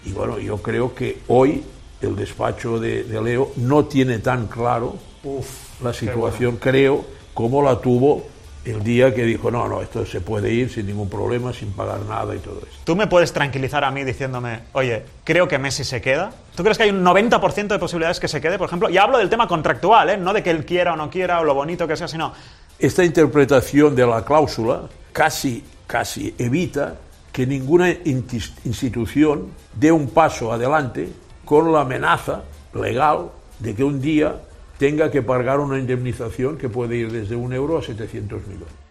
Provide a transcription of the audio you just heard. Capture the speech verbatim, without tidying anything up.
Y bueno, yo creo que hoy el despacho de, de Leo no tiene tan claro Uf, la situación, bueno. creo, como la tuvo el día que dijo, no, no, esto se puede ir sin ningún problema, sin pagar nada y todo eso. ¿Tú me puedes tranquilizar a mí diciéndome, oye, creo que Messi se queda? ¿Tú crees que hay un noventa por ciento de posibilidades que se quede, por ejemplo? Y hablo del tema contractual, ¿eh? No de que él quiera o no quiera o lo bonito que sea, sino... Esta interpretación de la cláusula casi, casi evita que ninguna institución dé un paso adelante con la amenaza legal de que un día tenga que pagar una indemnización que puede ir desde un euro a setecientos millones.